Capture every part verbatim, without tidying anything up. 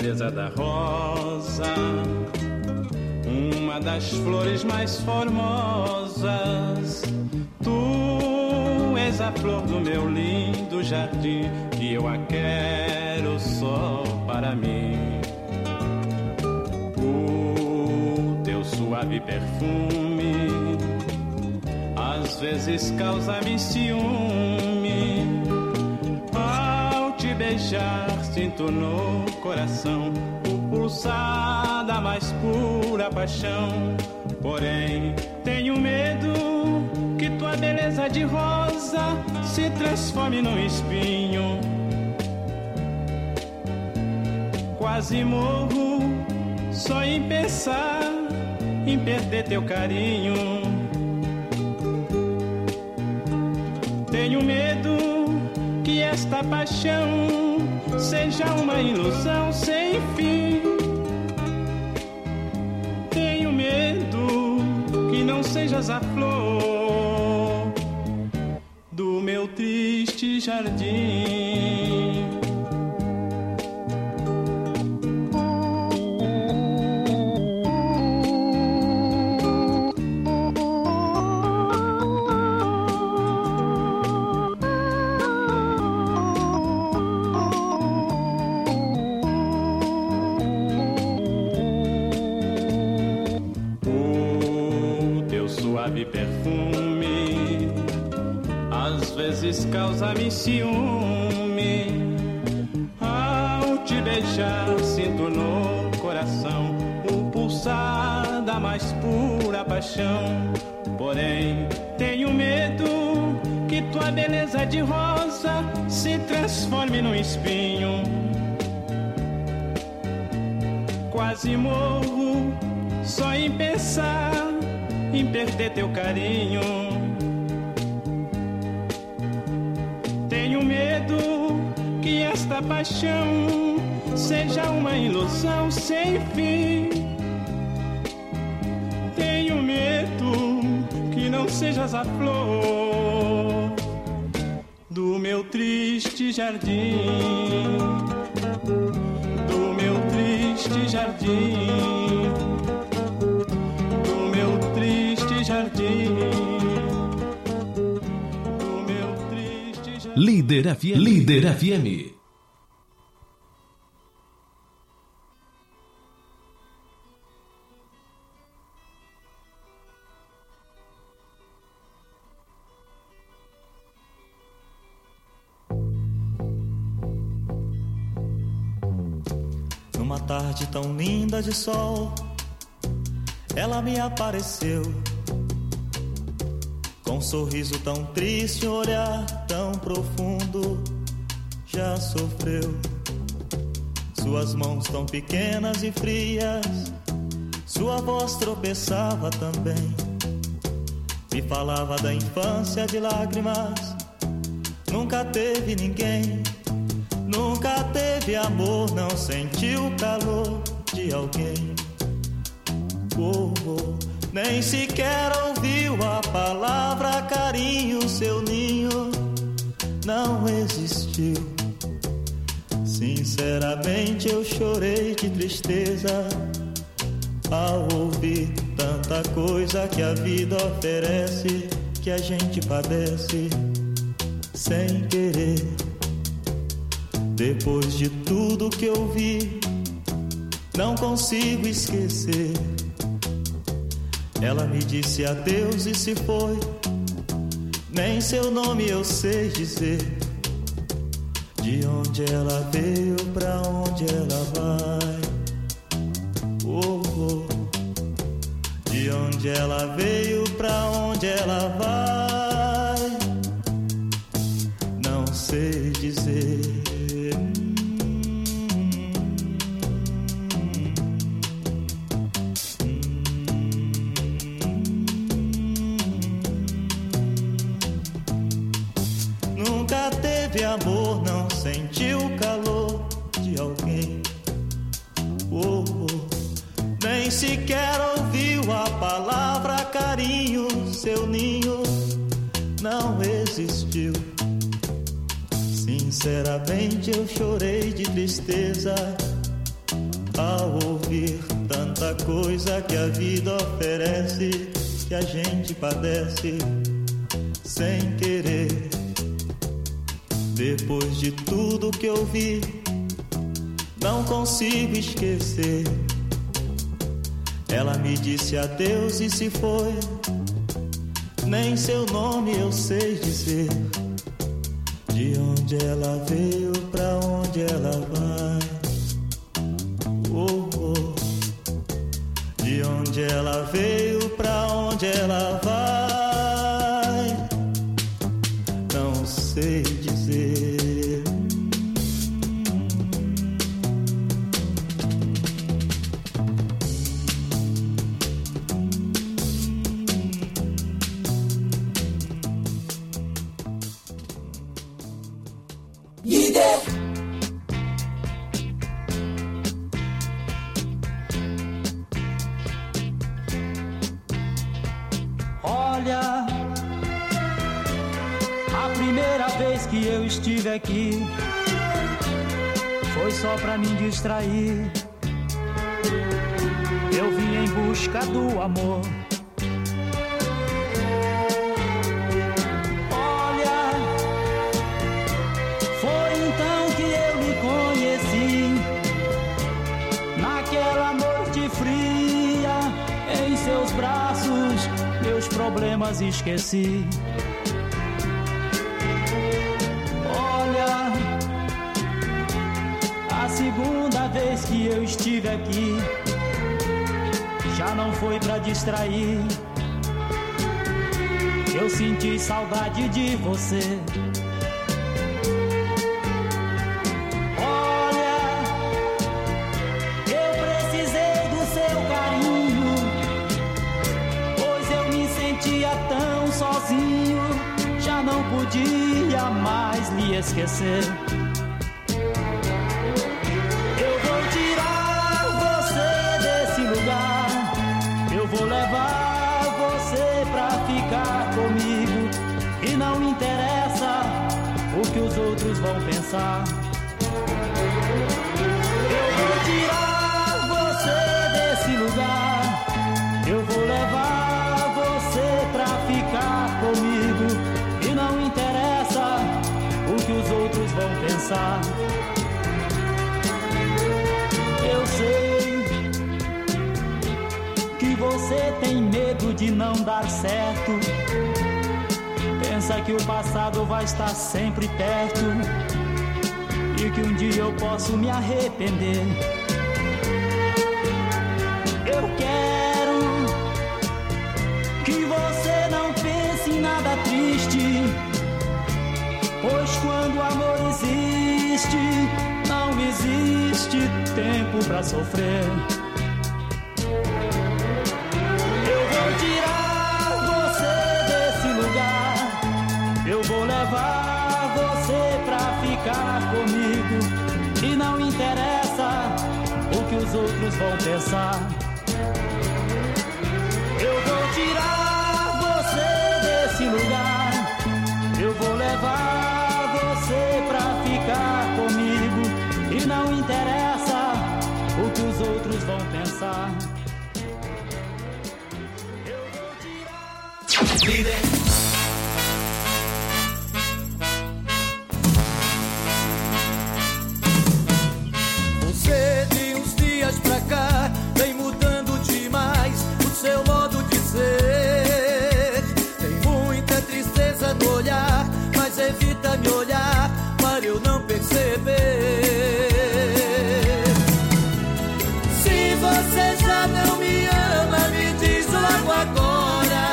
beleza da rosa, uma das flores mais formosas. Tu és a flor do meu lindo jardim, e eu a quero só para mim. O teu suave perfume às vezes causa-me ciúme. Ao te beijar sinto no coração o pulsar da mais pura paixão. Porém tenho medo que tua beleza de rosa se transforme num espinho. Quase morro só em pensar em perder teu carinho. Tenho medo que esta paixão seja uma ilusão sem fim. Tenho medo que não sejas a flor do meu triste jardim. Perfume às vezes causa-me ciúme. Ao te beijar sinto no coração o pulsar da mais pura paixão. Porém tenho medo que tua beleza de rosa se transforme num espinho. Quase morro só em pensar em perder teu carinho. Tenho medo que esta paixão seja uma ilusão sem fim. Tenho medo que não sejas a flor do meu triste jardim, do meu triste jardim, do meu triste jardim, do meu triste jardim. Líder F M. Líder F M. Numa tarde tão linda de sol, ela me apareceu, com um sorriso tão triste, um olhar tão profundo. Já sofreu, suas mãos tão pequenas e frias, sua voz tropeçava também, me falava da infância de lágrimas. Nunca teve ninguém, nunca teve amor, não sentiu o calor de alguém. Oh, oh, nem sequer ouviu a palavra carinho, seu ninho não existiu. Sinceramente eu chorei de tristeza ao ouvir tanta coisa que a vida oferece, que a gente padece sem querer. Depois de tudo que eu vi, não consigo esquecer. Ela me disse adeus e se foi, nem seu nome eu sei dizer. De onde ela veio, pra onde ela vai. Oh, oh. De onde ela veio, pra onde ela vai, não sei dizer. Nunca teve amor, não sentiu o calor de alguém. Oh, oh. Nem sequer ouviu a palavra carinho, seu ninho não existiu. Sinceramente eu chorei de tristeza ao ouvir tanta coisa que a vida oferece, que a gente padece sem querer. Depois de tudo que eu vi, não consigo esquecer. Ela me disse adeus e se foi, nem seu nome eu sei dizer. De onde ela veio, pra onde ela vai. Oh, oh. De onde ela veio, pra onde ela vai, não sei dizer. Olha, a primeira vez que eu estive aqui foi só pra me distrair. Eu vim em busca do amor. Olha, foi então que eu me conheci, naquela noite fria, em seus braços meus problemas esqueci. Olha, a segunda vez que eu estive aqui já não foi pra distrair. Eu senti saudade de você. Olha, eu precisei do seu carinho, pois eu me sentia tão sozinho, já não podia mais lhe esquecer. Eu vou tirar você desse lugar, eu vou levar você pra ficar comigo, e não interessa o que os outros vão pensar. Eu vou tirar você desse lugar, eu vou levar você pra ficar comigo, e não interessa o que os outros vão pensar. Eu sei que você tem medo de não dar certo, pensa que o passado vai estar sempre perto, e que um dia eu posso me arrepender. Eu quero que você não pense em nada triste, pois quando o amor existe, não existe tempo pra sofrer. Eu vou tirar você desse lugar, eu vou levar você pra ficar comigo, e não interessa o que os outros vão pensar. Eu vou tirar você desse lugar, eu vou levar você pra ficar comigo, e não interessa o que os outros vão pensar. Eu vou tirar... Líder. Você de uns dias pra cá vem mudando demais o seu modo de ser. Tem muita tristeza no olhar, mas evita me olhar para eu não perceber. Se você já não me ama, me diz logo agora.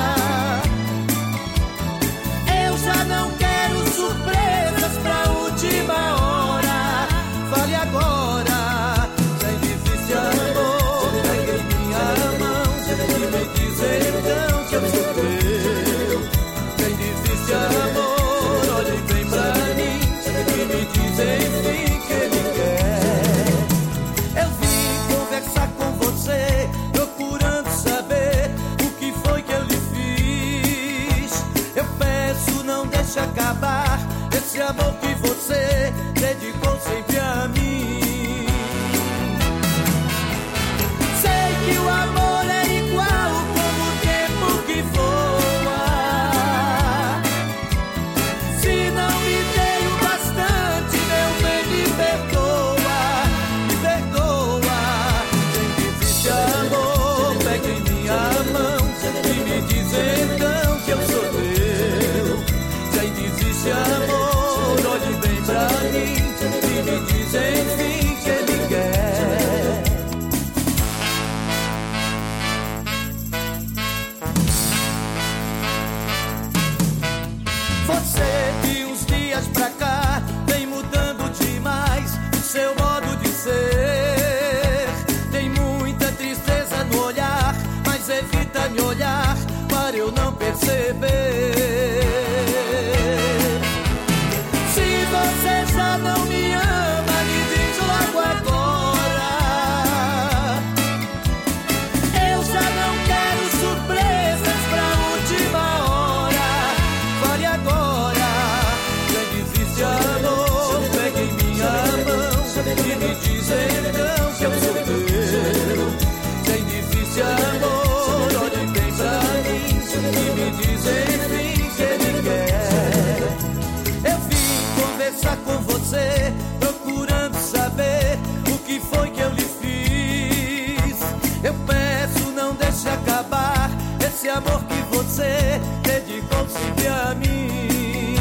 Eu já não quero surpresas pra última hora. Fale agora, já existe amor, pegue em minha mão e me diz então que eu sou teu. Já existe amor, olhem bem pra mim e me diz enfim que ele quer. Eu vim conversar com você, procurando saber o que foi que eu lhe fiz. Eu peço, não deixe acabar esse amor que você dedicou sempre a mim. dias pra cá vem mudando demais o seu modo de ser. Tem muita tristeza no olhar, mas evita me olhar para eu não perceber. Se você já não me ama, me diz logo agora. Eu já não quero surpresas pra última hora. Fale agora, já existe amor, pegue em minha mão e me diz então que eu sou teu. Sem difícil amor, olhe bem pra mim e me diz enfim que ele quer. Eu vim conversar com você, procurando saber o que foi que eu lhe fiz. Eu peço, não deixe acabar esse amor que você dedicou sempre a mim.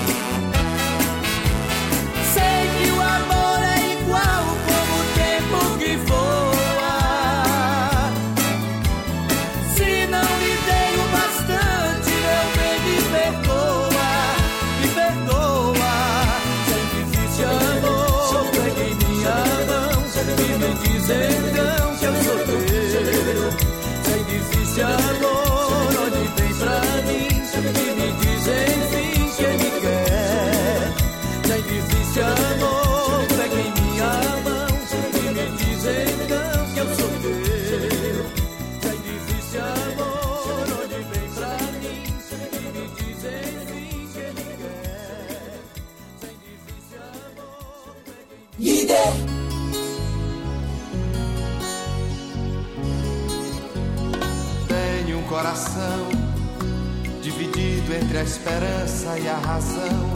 Sei que o amor é igual como o tempo que voa. Se não lhe dei o bastante, eu bem me perdoa, me perdoa. Sem difícil amor, pegue em minha mão e me diz então que eu sou teu. Sem difícil amor, olhe bem pra mim e me diz enfim que ele quer. Sem difícil amor, pegue em minha mão e me diz então que eu sou teu. Sem difícil amor, olhe bem pra mim e me diz enfim que ele quer. Sem difícil amor, pegue em Líder. Tenho um coração dividido entre a esperança e a razão.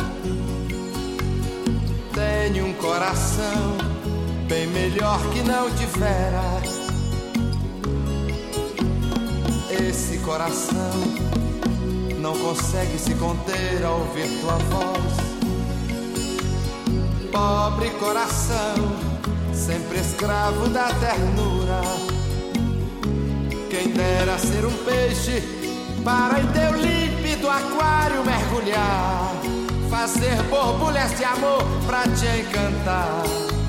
Tenho um coração bem melhor que não tivera. Esse coração não consegue se conter ao ouvir tua voz. Pobre coração, sempre escravo da ternura. Quem dera ser um peixe para em teu límpido aquário mergulhar, fazer borbulhas de amor pra te encantar,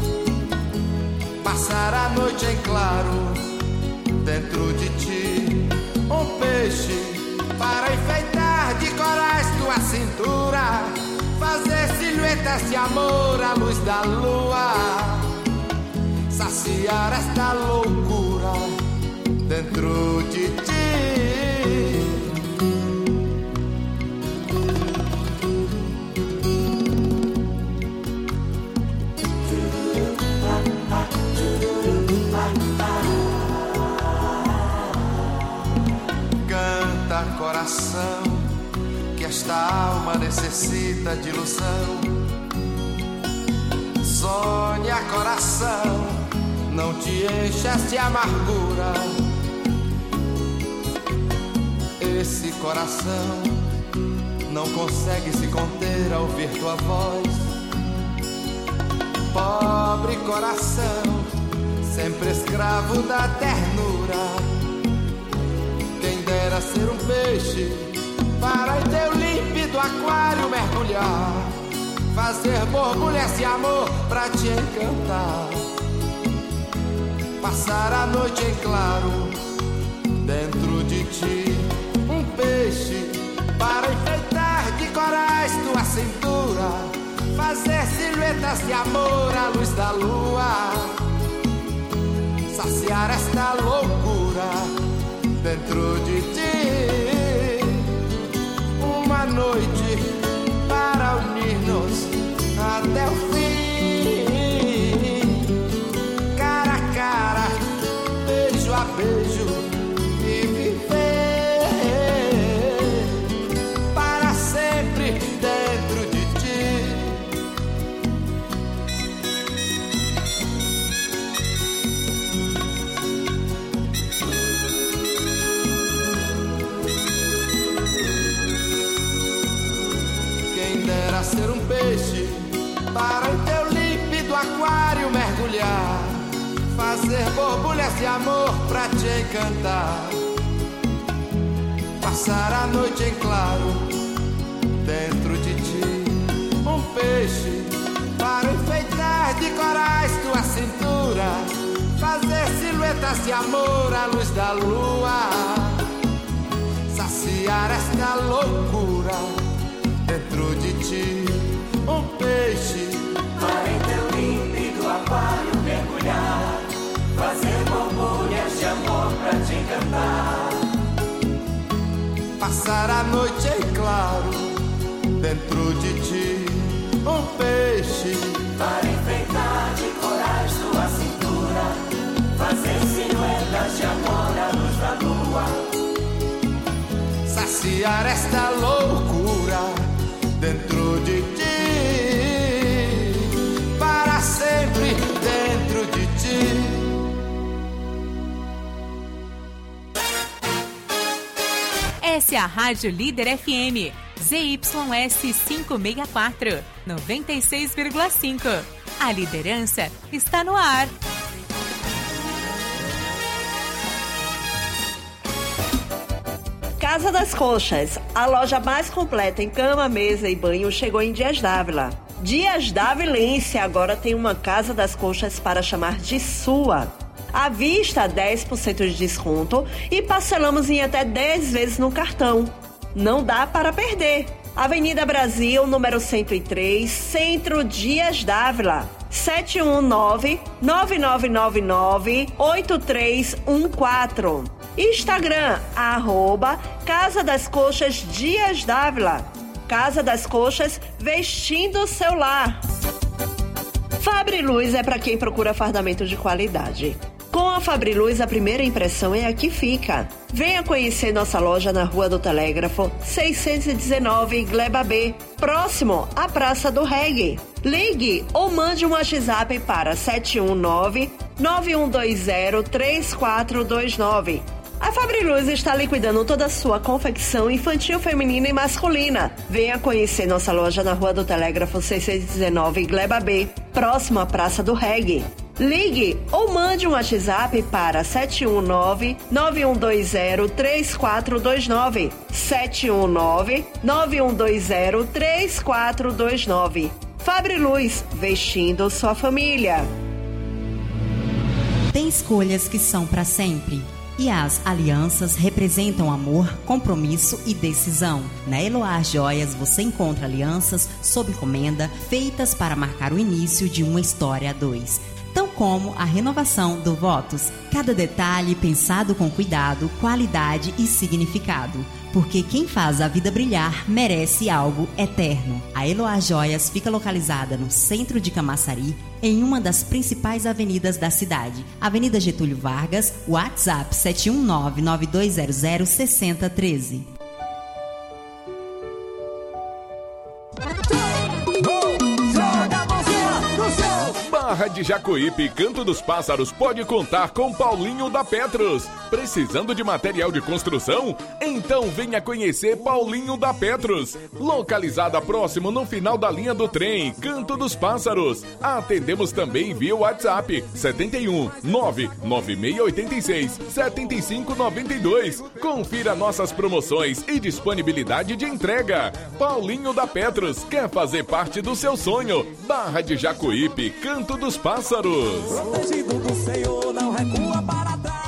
passar a noite em claro dentro de ti. Um peixe para enfeitar de corais tua cintura, fazer silhuetas de amor à luz da lua, saciar esta loucura dentro de ti. Canta, coração, que esta alma necessita de ilusão. Sonha, coração, não te enchas de amargura. Esse coração não consegue se conter ao ouvir tua voz. Pobre coração, sempre escravo da ternura. Quem dera ser um peixe para em teu límpido aquário mergulhar, fazer borbulhas de amor pra te encantar, passar a noite em claro dentro de ti. Um peixe para enfeitar de corais tua cintura, fazer silhuetas de amor à luz da lua, saciar esta loucura dentro de ti. Uma noite para unir-nos até o fim, cara a cara, beijo a beijo, e viver para sempre dentro de ti. Quem dera ser um peixe para em teu límpido aquário mergulhar, fazer borbulhas de amor pra te encantar, passar a noite em claro dentro de ti. Um prendas de amor à luz da lua, saciar esta loucura dentro de ti, um peixe para em teu límpido aquário mergulhar, fazer borbulhas de amor pra te encantar, passar a noite em claro dentro de ti, um peixe para enfeitar de corais tua cintura, fazer silhuetas de amor à luz da lua, saciar esta loucura dentro de ti, para sempre dentro de ti. Essa é a Rádio Líder F M, Z Y S quinhentos e sessenta e quatro, noventa e seis vírgula cinco. A liderança está no ar. Casa das Conchas, a loja mais completa em cama, mesa e banho, chegou em Dias Dávila. Dias Davilense agora tem uma Casa das Conchas para chamar de sua. À vista, dez por cento de desconto e parcelamos em até dez vezes no cartão. Não dá para perder. Avenida Brasil, número cento e três, Centro, Dias Dávila. sete um nove, nove nove nove nove, oito três um quatro. Instagram, arroba Casa das Coxas Dias Dávila. Casa das Coxas, vestindo o seu lar. Fabriluz é para quem procura fardamento de qualidade. Com a Fabriluz, a primeira impressão é a que fica. Venha conhecer nossa loja na Rua do Telégrafo, seiscentos e dezenove, Gleba B, próximo à Praça do Reggae. Ligue ou mande um WhatsApp para sete um nove, nove um dois zero, três quatro dois nove. A Fabriluz está liquidando toda a sua confecção infantil, feminina e masculina. Venha conhecer nossa loja na Rua do Telégrafo, seiscentos e dezenove, Gleba B, próximo à Praça do Reggae. Ligue ou mande um WhatsApp para sete um nove, nove um dois zero, três quatro dois nove. sete um nove, nove um dois zero, três quatro dois nove. Fabriluz, vestindo sua família. Tem escolhas que são para sempre. E as alianças representam amor, compromisso e decisão. Na Eloá Joias você encontra alianças sob encomenda feitas para marcar o início de uma história a dois. Tão como a renovação do votos. Cada detalhe pensado com cuidado, qualidade e significado. Porque quem faz a vida brilhar merece algo eterno. A Eloá Joias fica localizada no centro de Camaçari, em uma das principais avenidas da cidade. Avenida Getúlio Vargas, WhatsApp sete um nove, nove dois zero zero, seis zero um três. Barra de Jacuípe, Canto dos Pássaros pode contar com Paulinho da Petros. Precisando de material de construção? Então venha conhecer Paulinho da Petros. Localizada próximo no final da linha do trem, Canto dos Pássaros. Atendemos também via WhatsApp sete um, nove nove seis oito seis, sete cinco nove dois. Confira nossas promoções e disponibilidade de entrega. Paulinho da Petros quer fazer parte do seu sonho. Barra de Jacuípe, Canto dos Pássaros. Protegido do Senhor, não recua para trás.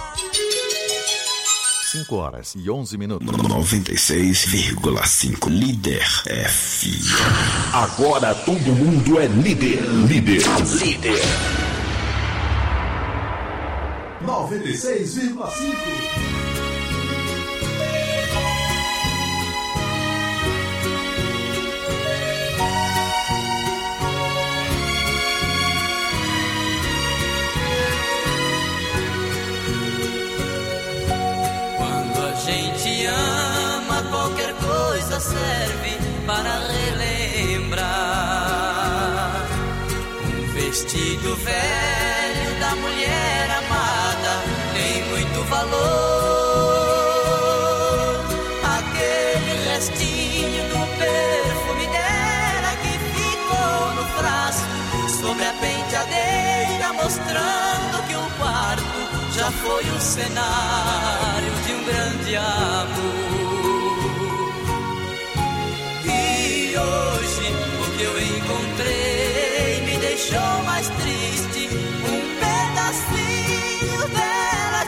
cinco horas e onze minutos. noventa e seis vírgula cinco Líder F M. Agora todo mundo é líder. Líder. Líder. noventa e seis vírgula cinco. Serve para relembrar um vestido velho da mulher amada tem muito valor. Aquele restinho do perfume dela que ficou no frasco sobre a penteadeira, mostrando que o quarto já foi o cenário de um grande amor. E hoje o que eu encontrei me deixou mais triste. Um pedacinho dela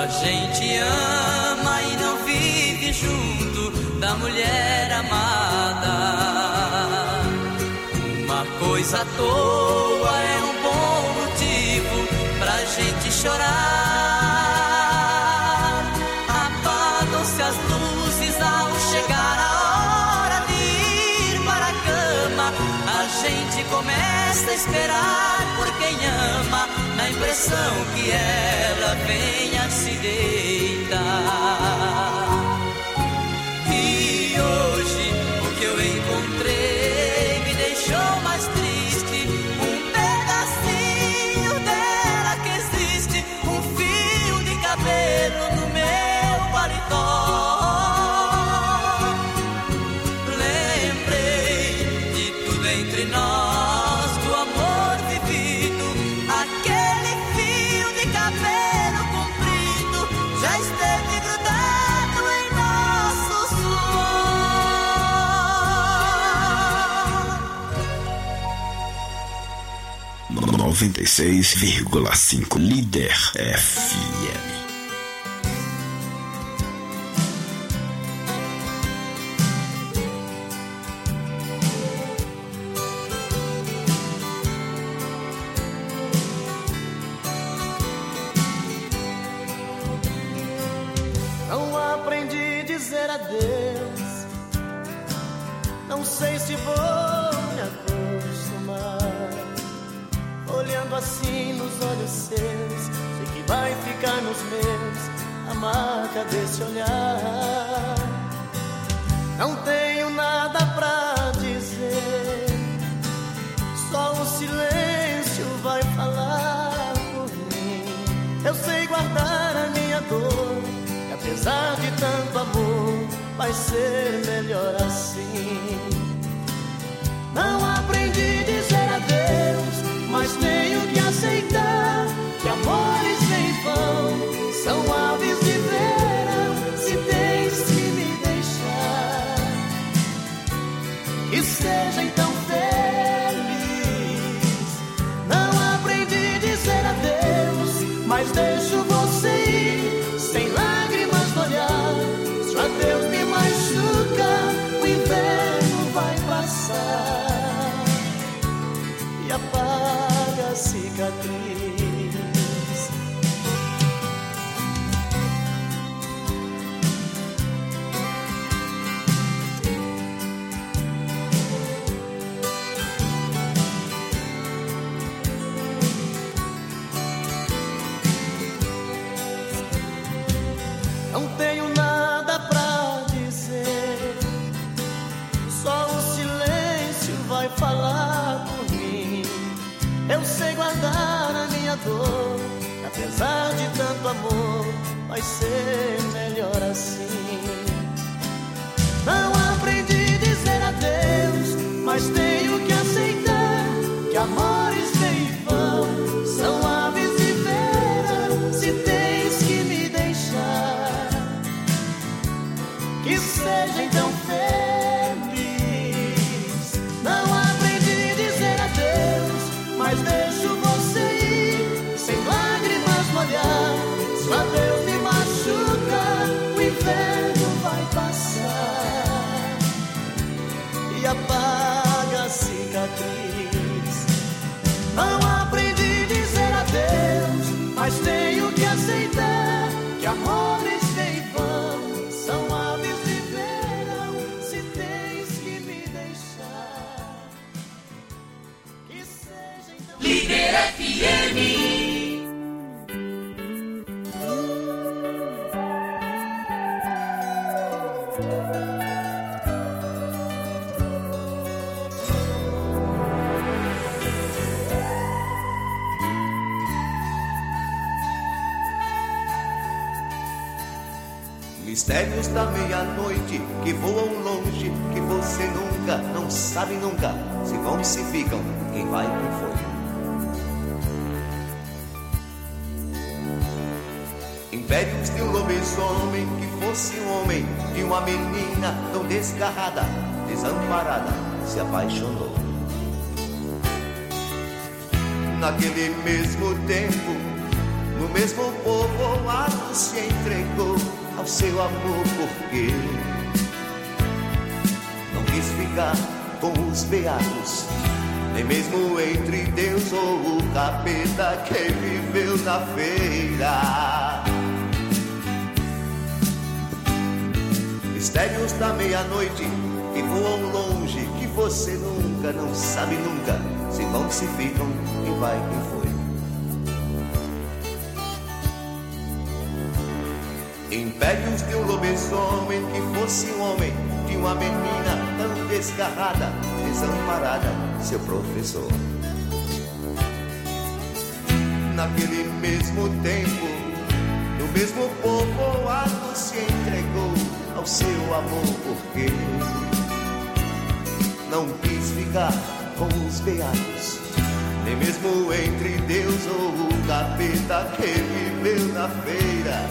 A gente ama e não vive junto da mulher amada. Uma coisa à toa é um bom motivo pra gente chorar. Apagam-se as luzes ao chegar a hora de ir para a cama. A gente começa a esperar por quem ama, na impressão que ela venha se deitar. E hoje o que eu encontrei me deixou mais triste. Um pedacinho dela que existe, um fio de cabelo no meu paletó. Lembrei de tudo entre nós, do amor vivido. Aquele fio de cabelo comprido já esteve grudado em nosso suor. noventa e seis vírgula cinco Líder F M. Não aprendi a dizer adeus. Não sei se vou me acostumar. Olhando assim nos olhos seus, sei que vai ficar nos meus a marca desse olhar. Não tenho nada pra dizer, só o silêncio vai falar por mim. Eu sei guardar a minha dor, e apesar de tanto amor, vai ser melhor assim. Não aprendi a dizer adeus, mas tenho que aceitar que amores em vão são aves de verão. Se tens que me deixar, que seja então feliz. Não aprendi a dizer adeus, mas deixo você ir sem lágrimas no olhar. Se o adeus me machuca, o inverno vai passar e apaga a cicatriz. Não tenho nada pra dizer, só o silêncio vai falar por mim. Eu sei guardar a minha dor, apesar de tanto amor, vai ser melhor assim. Não aprendi a dizer adeus, mas tenho que aceitar que amores em vão são aves de verão. Se tens que me deixar, que seja então feliz. Não aprendi a dizer adeus, mas deixo você ir sem lágrimas no olhar. Se o adeus me machuca, o inverno vai passar e apaga a cicatriz. Não aprendi a dizer adeus, mas tenho que aceitar que amores em vão são aves de verão. Se tens que me deixar, que seja então Líder F M. Mistérios da meia-noite que voam longe, que você nunca, não sabe nunca, se vão e se ficam, quem vai, quem foi. Impérios de um lobisomem que fosse um homem, de uma menina tão desgarrada, desamparada, se apaixonou. Naquele mesmo tempo, no mesmo povoado se entregou ao seu amor, porque não quis ficar com os beatos, nem mesmo entre Deus ou o capeta que viveu na feira. Mistérios da meia-noite que voam longe, que você nunca, não sabe nunca, se vão, se ficam, e vai quem foi. Impérios de um lobisomem que fosse um homem, de uma menina tão desgarrada, desamparada, seu professor. Naquele mesmo tempo, no mesmo povoado se entregou ao seu amor, porque não quis ficar com os beatos, nem mesmo entre Deus ou o capeta que viveu na feira.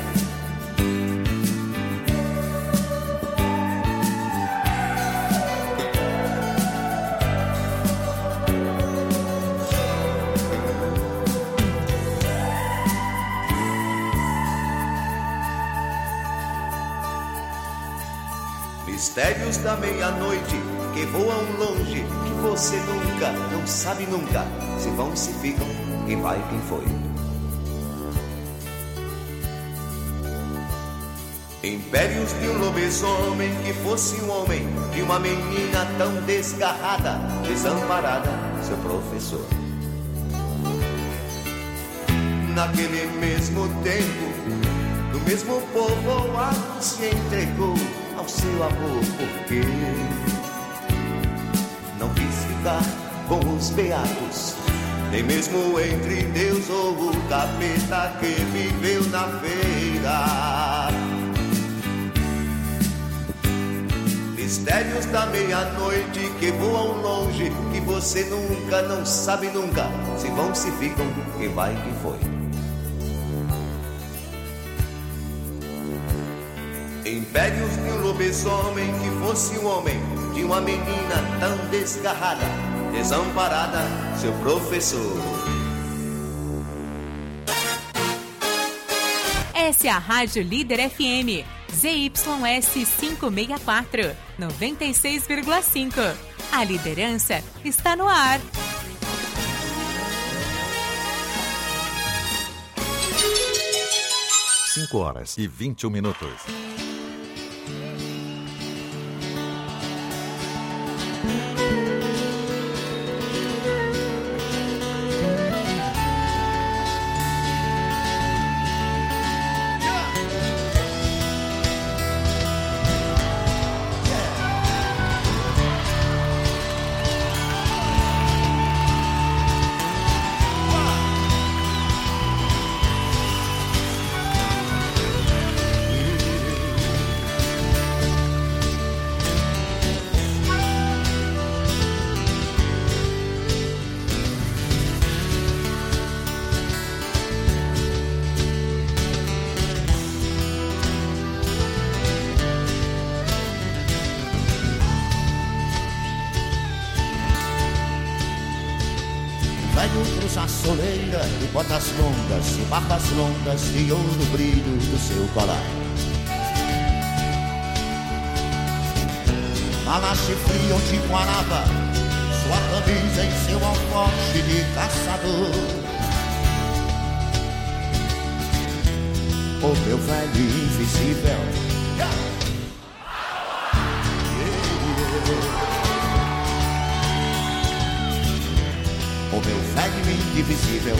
Mistérios da meia-noite que voam longe, que você nunca, não sabe nunca, se vão, se ficam, e vai quem foi. Impérios de um lobisomem que fosse um homem, de uma menina tão desgarrada, desamparada, seu professor. Naquele mesmo tempo, no mesmo povoado se entregou ao seu amor, porque não quis ficar com os beatos, nem mesmo entre Deus ou o capeta que viveu na feira. Mistérios da meia-noite que voam longe, que você nunca, não sabe nunca, se vão, se ficam, e vai quem foi. Impérios de um lobisomem que fosse um homem, de uma menina tão desgarrada, desamparada, seu professor. Essa é a Rádio Líder F M, Z Y S quinhentos e sessenta e quatro, noventa e seis vírgula cinco. A liderança está no ar. cinco horas e vinte e um minutos. Usa soleira e botas longas e barbas longas e ouro brilho do seu colar. Malache frio de Guaraba, sua camisa em seu alforje de caçador. O meu velho invisível, o meu velho indivisível.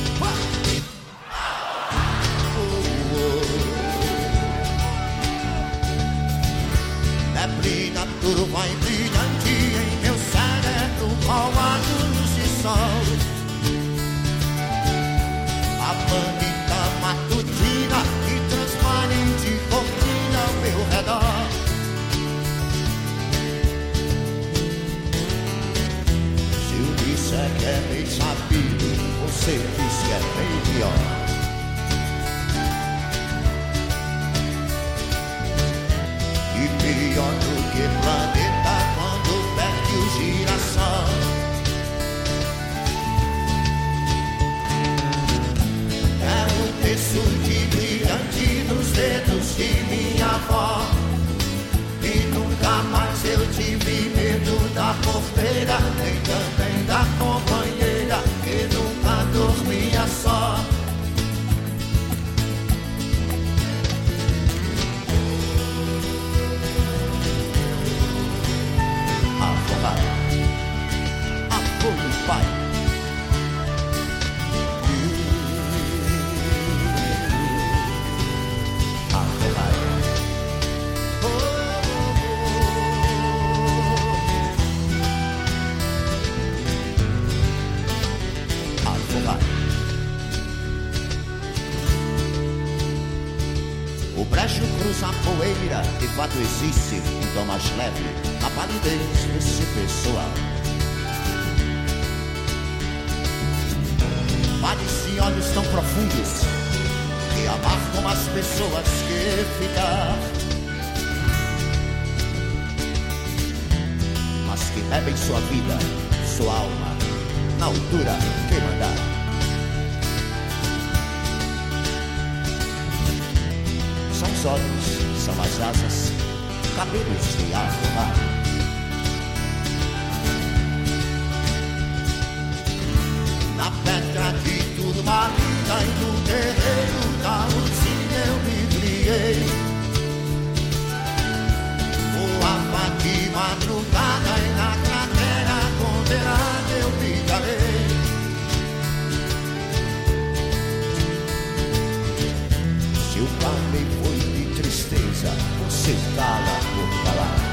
Neblina, turva e brilhante em meu cérebro, qual a luz de sol. A bandita matutina e transparente cortina ao meu redor. Se é que é bem sabido, você disse é bem pior. E pior do que planeta quando perde o girassol. É o Sérgio cruza a poeira, de fato existe um tom mais leve na palidez desse pessoal. Vales e olhos tão profundos que amargam as pessoas que ficar, mas que bebem sua vida, sua alma, na altura que mandar. São os olhos, são as asas, cabelos de arrumar. Na pedra de tudo marida e no terreiro da luzinha eu me criei. Voava de madrugada e na cratera condenada eu me calei. Se eu falei foi de tristeza, você cala por falar.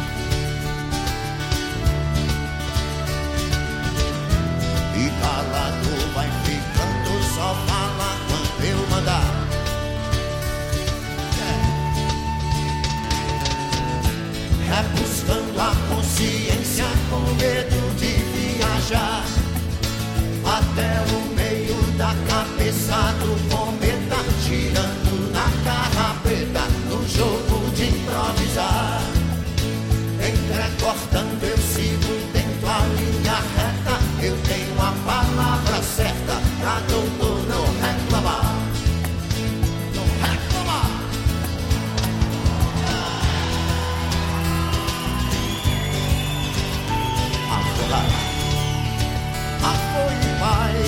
E calado vai ficando, só fala quando eu mandar. É buscando a consciência com medo de viajar até o meio da cabeça do cometa, girando na carrapeta, no jogo de improvisar. Entrecortando eu sigo dentro a linha reta, eu tenho a palavra certa pra doutor não reclamar. Não reclamar. Afogar. Afoi e vai.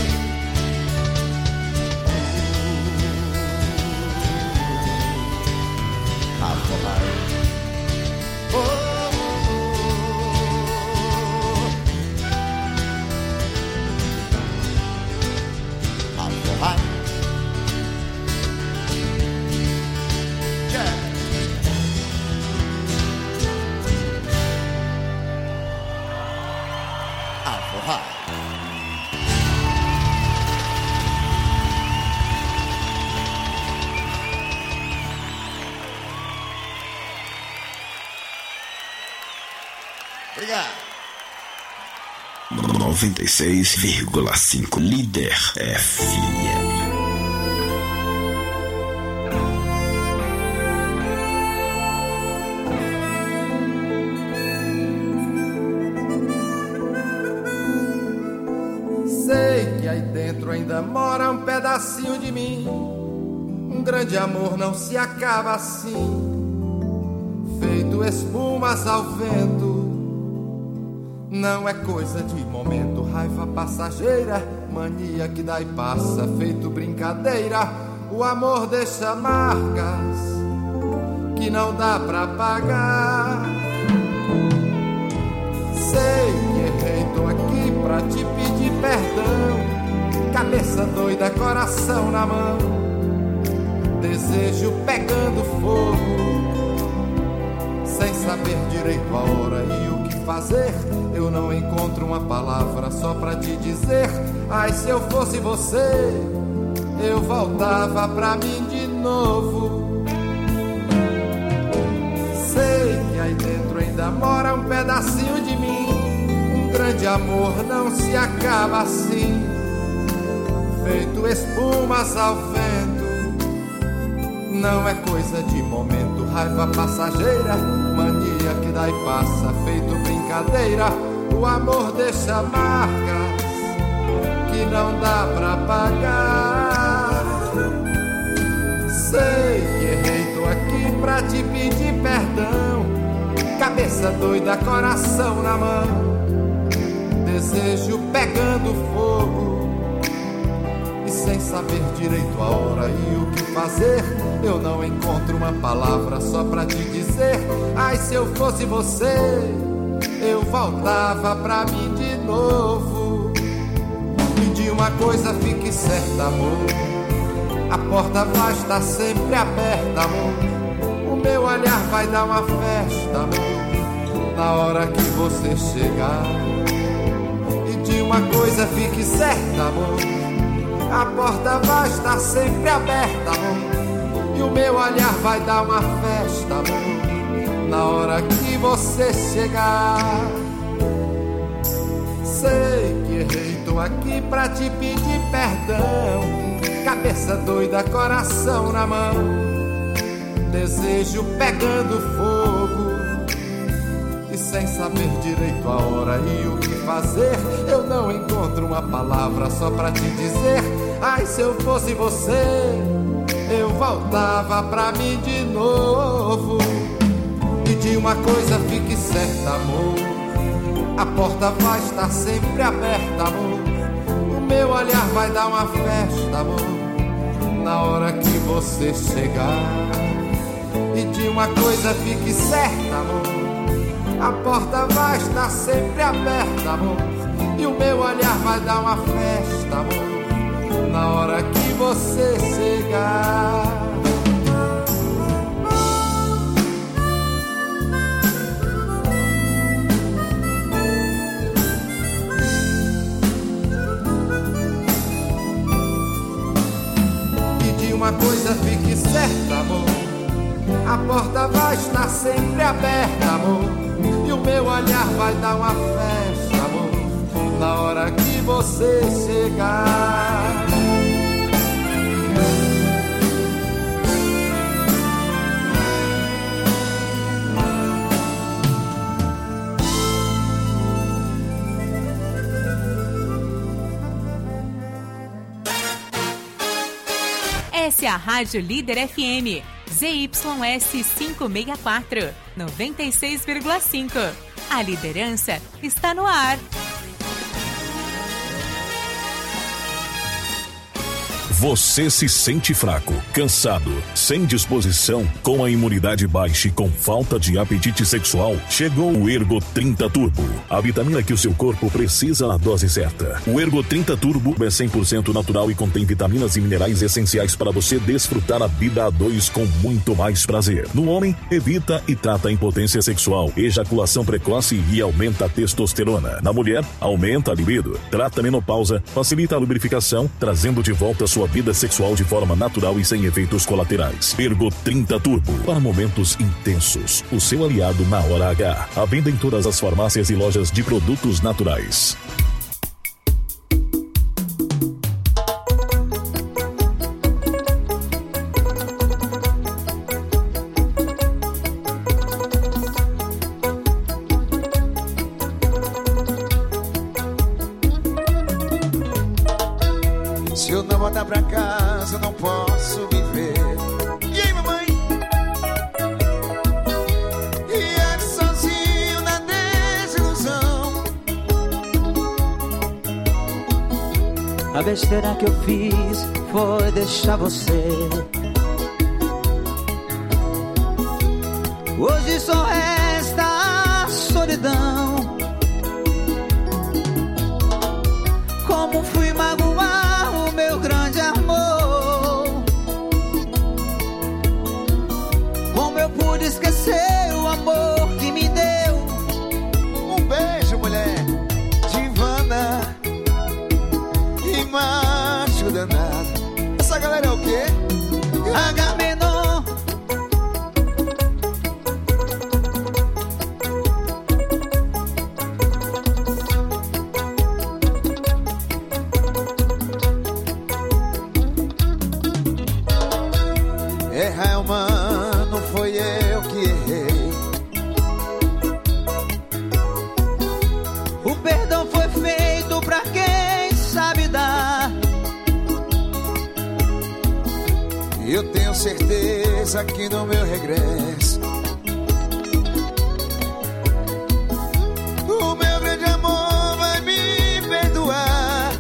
Afogar. Oh. noventa e seis vírgula cinco Líder F M. Sei que aí dentro ainda mora um pedacinho de mim. Um grande amor não se acaba assim, feito espumas ao vento. Não é coisa de momento, raiva passageira, mania que dá e passa, feito brincadeira. O amor deixa marcas que não dá pra pagar. Sei que errei, tô aqui pra te pedir perdão. Cabeça doida, coração na mão, desejo pegando fogo, sem saber direito a hora e o que fazer. Eu não encontro uma palavra só pra te dizer. Ai, se eu fosse você, eu voltava pra mim de novo. Sei que aí dentro ainda mora um pedacinho de mim. Um grande amor não se acaba assim, feito espumas ao vento. Não é coisa de momento, raiva passageira, mania que dá e passa, feito brincadeira. O amor deixa marcas que não dá pra pagar. Sei que errei, tô aqui pra te pedir perdão. Cabeça doida, coração na mão, desejo pegando fogo, e sem saber direito a hora e o que fazer. Eu não encontro uma palavra só pra te dizer. Ai, se eu fosse você, eu voltava pra mim de novo. E de uma coisa fique certa, amor, a porta vai estar sempre aberta, amor. O meu olhar vai dar uma festa, amor, na hora que você chegar. E de uma coisa fique certa, amor, a porta vai estar sempre aberta, amor. E o meu olhar vai dar uma festa, amor, na hora que você chegar. Sei que errei, tô aqui pra te pedir perdão. Cabeça doida, coração na mão, desejo pegando fogo. E sem saber direito a hora e o que fazer, eu não encontro uma palavra só pra te dizer: ai, se eu fosse você, eu voltava pra mim de novo. E de uma coisa fique certa, amor, a porta vai estar sempre aberta, amor. O meu olhar vai dar uma festa, amor, na hora que você chegar. E de uma coisa fique certa, amor, a porta vai estar sempre aberta, amor. E o meu olhar vai dar uma festa, amor, na hora que você chegar. E de uma coisa fique certa, amor, a porta vai estar sempre aberta, amor. E o meu olhar vai dar uma festa, amor, na hora que você chegar. Essa é a Rádio Líder F M, Z Y S quinhentos e sessenta e quatro, noventa e seis vírgula cinco. A liderança está no ar. Você se sente fraco, cansado, sem disposição, com a imunidade baixa e com falta de apetite sexual? Chegou o Ergo trinta Turbo, a vitamina que o seu corpo precisa na dose certa. O Ergo trinta Turbo é cem por cento natural e contém vitaminas e minerais essenciais para você desfrutar a vida a dois com muito mais prazer. No homem, evita e trata a impotência sexual, ejaculação precoce e aumenta a testosterona. Na mulher, aumenta a libido, trata a menopausa, facilita a lubrificação, trazendo de volta a sua vida sexual de forma natural e sem efeitos colaterais. Ergo trinta Turbo, para momentos intensos. O seu aliado na hora H. À venda em todas as farmácias e lojas de produtos naturais. Se eu não voltar pra casa, eu não posso viver. E aí, mamãe? E é sozinho na desilusão. A besteira que eu fiz foi deixar você. Hoje só resta a solidão. Como fui magoar o meu grande amor? Como eu pude esquecer o amor que me deu? Um beijo, mulher, divana e macho danado. Essa galera é o quê? Agamenon. Errar é humano, não foi eu que errei. O perdão foi feito pra quem sabe dar. Eu tenho certeza que no meu regresso o meu grande amor vai me perdoar.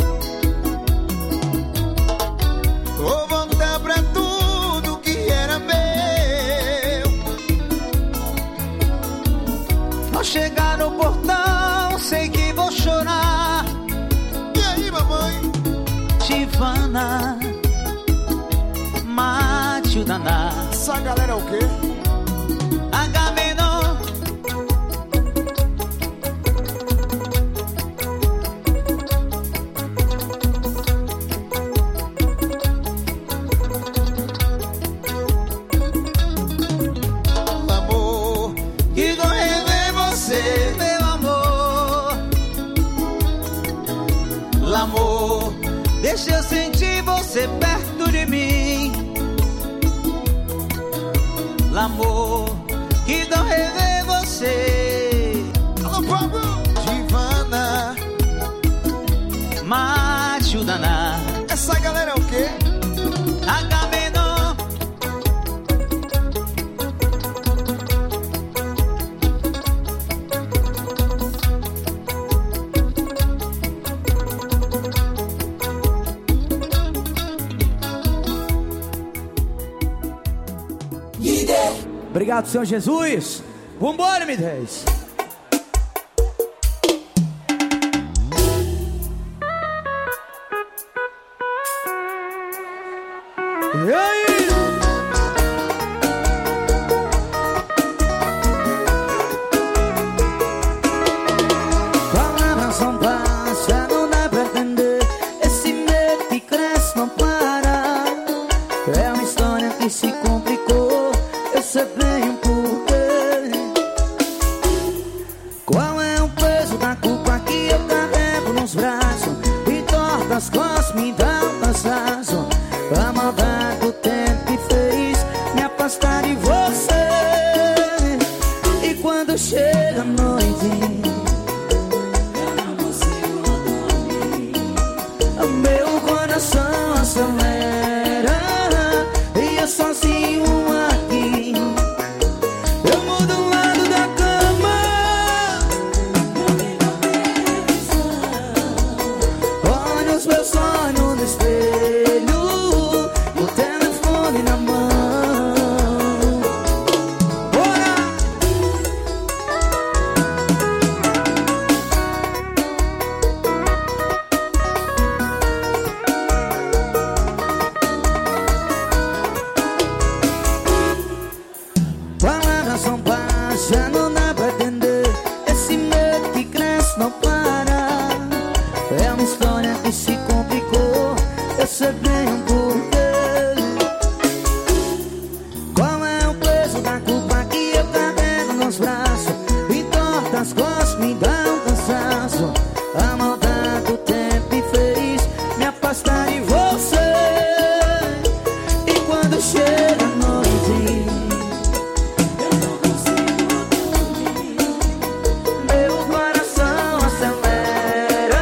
Vou voltar pra tudo que era meu. Ao chegar no portão, sei que vou chorar. E aí, mamãe? Tivana, mate o danado. Essa galera é o quê? Agamenon. deixa eu sentir você perto de mim. L'amor que dá rever você. Alô, Pablo! Divana, Macho Daná. Essa galera é o quê? Agamenon. Obrigado, Senhor Jesus. Vambora, me dez. E aí? Palavras são fáceis, não dá pra entender. Esse medo que cresce não para. É uma história que se complicou. Eu sei bem o porquê. Qual é o peso da culpa que eu carrego nos braços? E torta as costas, me dá um cansaço. A maldade do tempo me fez me afastar de você. E quando chega a noite, eu não consigo dormir. O meu coração acelera e eu sozinho aqui. Eu mudo o lado da cama, olho os meus sonhos no espelho, o telefone na mão. Bora! Palavras são baixas, não dá pra entender. Esse medo que cresce não para. É uma história que se complicou. Eu sei bem o porquê. Qual é o peso da culpa que eu carrego nos braços? E torta as costas, me dá um cansaço. A maldade do tempo me fez me afastar de você. E quando chega a noite, meu coração acelera.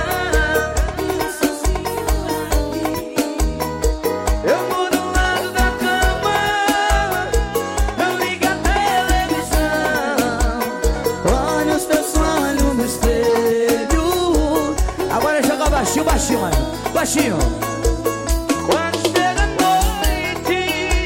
Eu mudo o lado da cama, eu ligo a televisão, olho os teus olhos no espelho. Agora joga baixinho, baixinho, mano. Baixinho. Quando chega a noite,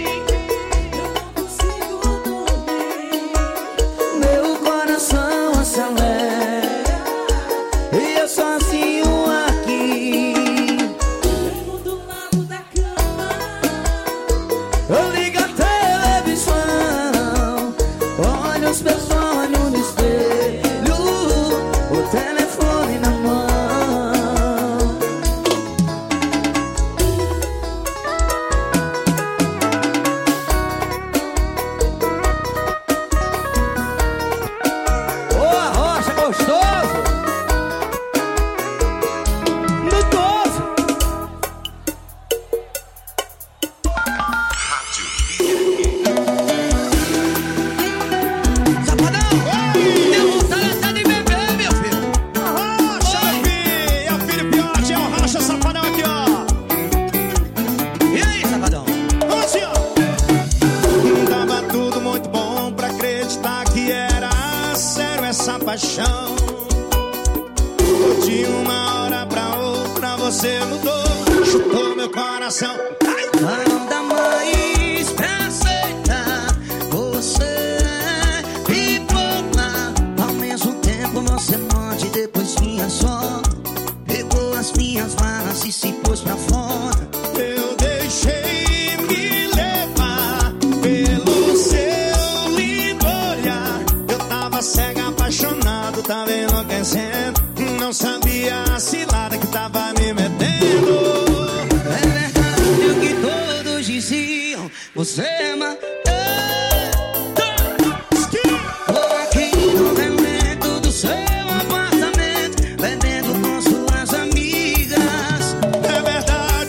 meu coração acelera e eu sozinho aqui. Eu ligo a televisão, olho os meus olhos no espelho, o telefone na mão. Boa, Rocha, gostoso. No doze. Deu vontade até de beber, meu filho. Rocha, é o filho Piote, é o Racha Safadão aqui, ó. E aí, Safadão? Vamos assim, ó. Tava tudo muito bom pra acreditar que era sério essa paixão. De uma hora pra outra você mudou, chutou meu coração. Não dá mais pra aceitar. Você é pipoca. Ao mesmo tempo você morde, depois vinha só. Pegou as minhas malas e se pôs pra fora. Eu deixei me levar pelo seu lindo olhar. Eu tava cego, apaixonado, tava enlouquecendo. Não sabia a cilada que tava me metendo. É verdade o que todos diziam. Você é uma... Tô aqui no elemento do seu apartamento, bebendo com suas amigas. É verdade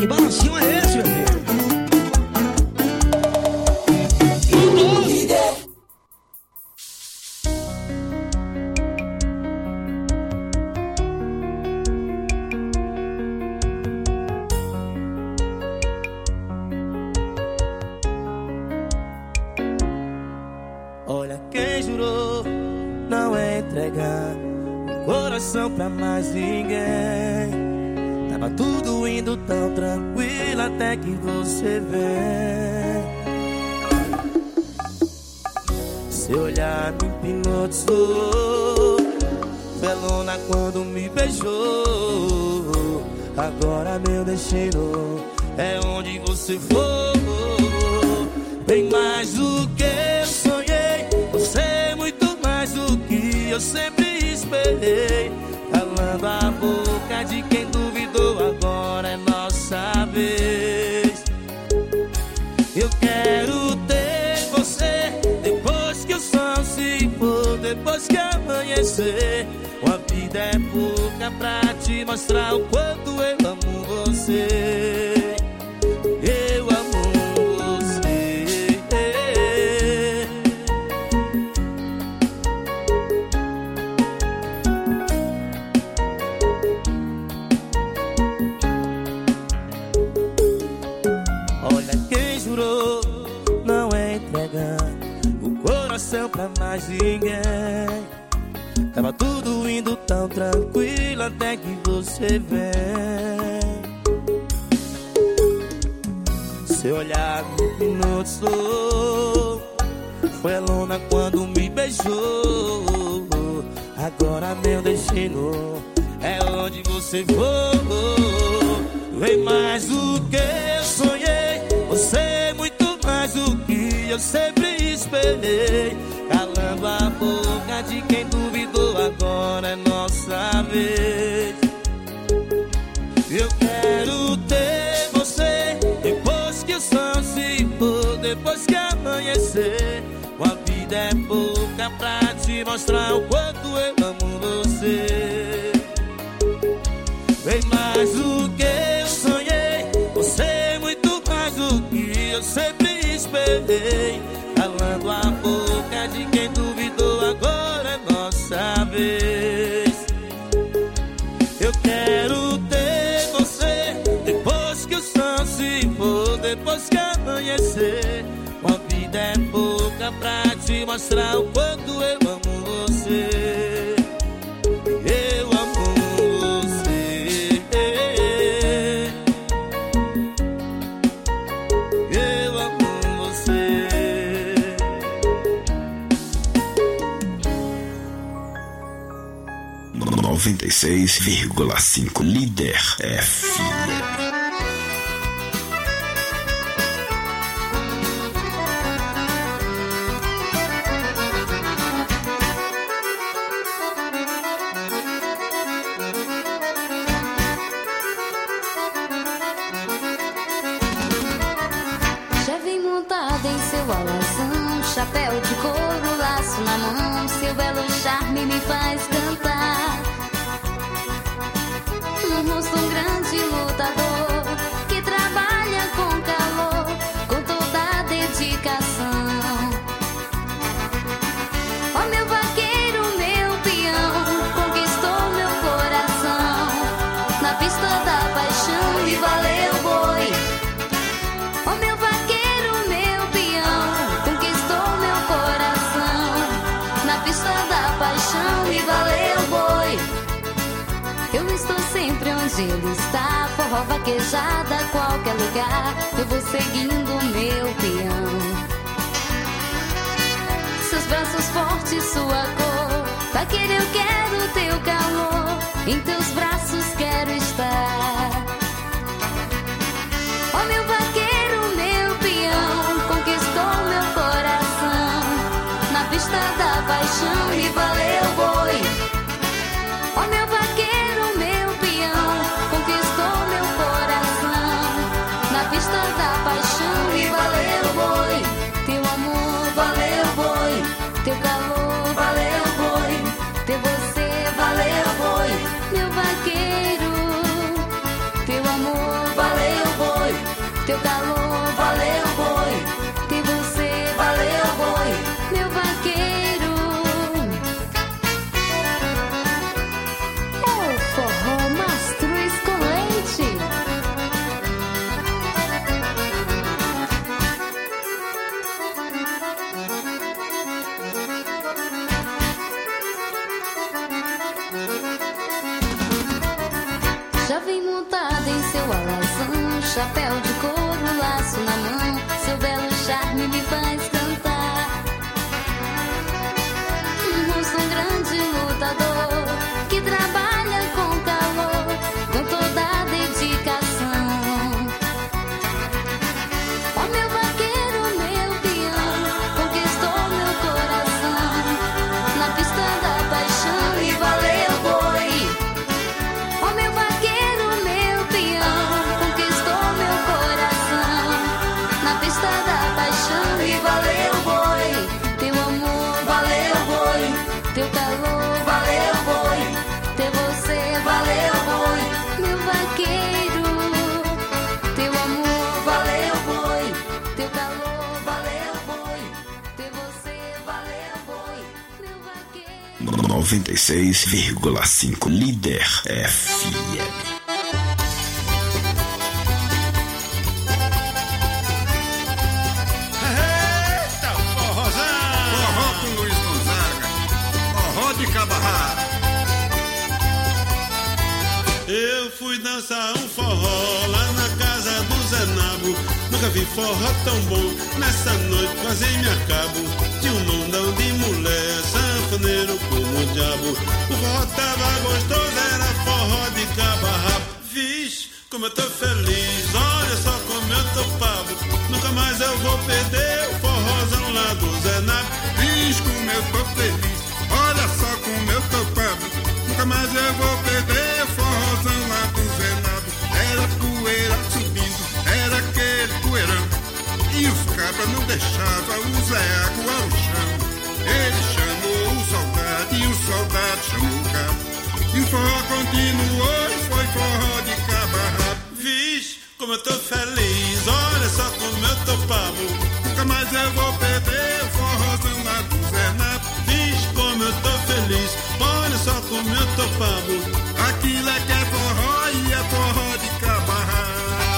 Que balancinho é esse, meu filho? Olha quem jurou não entregar o coração pra mais ninguém. Tava tudo indo tão tranquilo até que você vem. Seu olhar me hipnotizou, felona quando me beijou. Agora meu destino é onde você for. Bem mais do que eu sonhei, você é muito mais do que eu sempre esperei. Calando a boca de quem duvidou, agora é nossa vez. Eu quero ter você depois que o sol se for, depois que amanhecer. Uma vida é pouca pra te mostrar o quanto eu amo você. Eu amo você. Olha quem jurou não entregar o coração pra mais ninguém. Tava tudo indo tão tranquilo até que você vem. Seu olhar me hipnotizou, foi a luna quando me beijou. Agora meu destino é onde você for. Vem mais do que eu sonhei, você é muito mais do que eu sempre esperei. Calando a boca de quem duvidou, agora é nossa vez. Eu quero ter você depois que o sol se for, depois que amanhecer. Uma vida é pouca pra te mostrar o quanto eu amo você. Bem mais do que eu sonhei, você é muito mais do que eu sempre esperei. Calando a boca de quem duvidou, agora é nossa vez. Eu quero ter você depois que o sol se for, depois que amanhecer. Uma vida é pouca pra te mostrar o quanto eu amo você. Eu amo você. Eu amo você. noventa e seis vírgula cinco Líder F M. Já vem montada em seu alazão, chapéu de couro, laço na mão. Seu belo charme me faz cantar. No rosto um grande lutador que trabalha com calor, com toda a dedicação. Ó meu vaqueiro, meu peão, conquistou meu coração. Na pista da paixão e valeu boi. Ó meu vaqueiro, meu peão, conquistou meu coração. Na pista da paixão e valeu boi. Eu estou sempre onde ele está, forró, vaquejada, qualquer lugar. Eu vou seguindo meu peão. Seus braços fortes, sua cor, vaqueiro, eu quero teu calor. Em teus braços quero estar. Ó meu vaqueiro, meu peão, conquistou meu coração. Na pista da paixão e valeu boi. Ó meu vaqueiro, meu peão, conquistou meu coração. Na pista da paixão e valeu boi. Teu amor valeu boi. Teu calor valeu boi. Ter você valeu boi. Meu vaqueiro, teu amor valeu boi. teu calor valeu boi, tem você valeu boi, meu vaqueiro. É o forró Mastruz com leite. Já vem montada em seu alazão, chapéu de couro, laço na mão, seu belo charme me faz cantar. Um rosto, um grande lutador, que trabalha com calor, com toda a dedicação. Ó meu vaqueiro, meu peão, conquistou meu coração, na pista da paixão e valeu boi. Ó meu vaqueiro, meu peão, conquistou meu coração, na pista da paixão e valeu boi. Teu amor valeu boi, teu calor valeu boi, ter você valeu boi, meu vaqueiro. Teu amor valeu boi, teu calor valeu boi, ter você valeu boi, meu vaqueiro. noventa e seis vírgula cinco Líder F M. Eita, forrozão! Forró com Luiz Gonzaga, forró de Cabarrá. Eu fui dançar um forró lá na casa do Zé Nabo. Nunca vi forró tão bom, nessa noite quase me acabo. Tinha um mondão de mulher, sanfoneiro como o diabo. O forró tava gostoso, era forró de Cabarrá. Vixe, como eu tô feliz, olha só como eu tô pavo. Nunca mais eu vou perder o forrozão lá do Zé Nabo. Vixe, como eu tô feliz, olha só como eu tô pavo. Nunca mais eu vou perder o forrozão lá do Zé Nabo. Era poeira subindo, era aquele poeirão, e os cabras não deixavam o Zé Água ao chão. Ele chamou o soldado e o soldado chamou o cabo, e o forró continuou e foi forró de Cabarrá. Vixe, como eu tô feliz, olha só como eu tô pavo. Nunca mais eu vou perder o forrozão lá do Zé Nabo. Vixe, como eu tô feliz, olha só como eu tô pavo. Aquilo é que é forró e é forró de Cabarrá.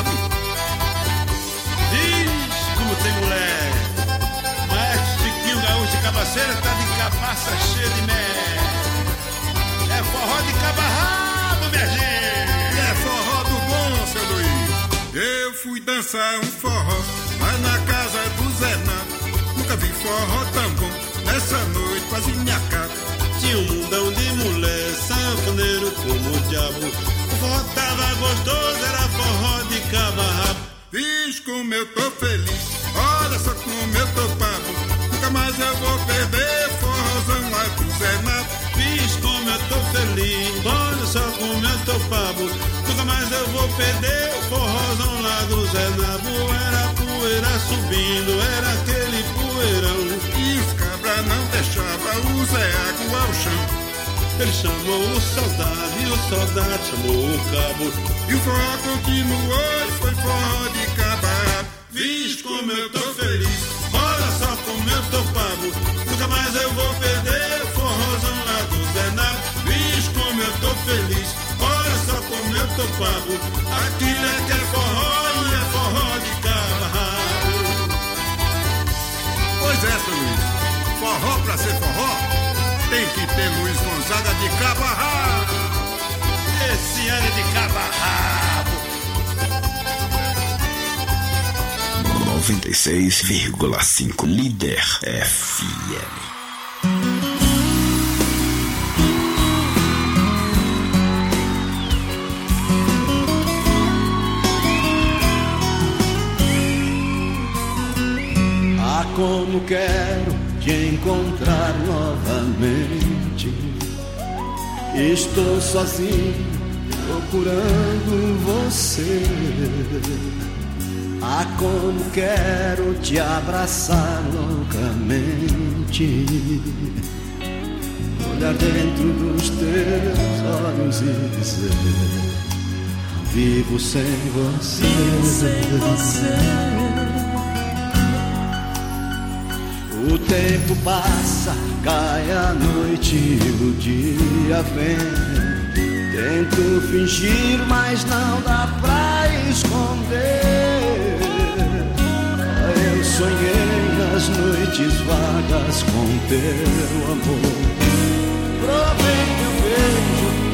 Vixe, como tem mulher. Maestro Chiquinho Gaúcho de Cabaceira tá de cabaça cheia de mel. É forró de Cabarrá, minha gente. É forró do bom, seu Luiz. Eu fui dançar um forró lá na casa do Zé Nabo. Nunca vi forró tão bom, nessa noite quase me acabo. Tinha um mundão de mulher, sanfoneiro como o diabo. O forró tava gostoso, era forró de Cabarrá. Vixe, como eu tô feliz, olha só como eu tô pavo. Nunca mais eu vou perder forrozão lá do Zé Nabo. Vixe, como eu tô feliz, olha só como eu tô pavo. Nunca mais eu vou perder o forrozão lá do Zé Nabo. Era poeira subindo, era aquele poeirão, e os cabras não deixavam o Zé Água ao chão. Ele chamou o soldado e o soldado chamou o cabo, e o forró continuou e foi forró de Cabarrá. Vixe, como eu tô feliz, olha só como eu tô pavo. Nunca mais eu vou perder o forrozão lá do Zé Nabo. Vixe, como eu tô feliz, olha só como eu tô pavo. Aquilo é que é forró e é forró de Cabarrá. Pois é, seu Luiz, forró pra ser forró tem que ter Luiz Gonzaga de Cabarrá. Esse ano é de Cabarrá. noventa e seis vírgula cinco Líder F M. Ah, como quero te encontrar novamente. Estou sozinho procurando você. Ah, como quero te abraçar loucamente, olhar dentro dos teus olhos e dizer: vivo sem você. Vivo sem você. O tempo passa, cai a noite e o dia vem. Tento fingir, mas não dá pra esconder. Eu sonhei nas noites vagas com teu amor. Provei meu beijo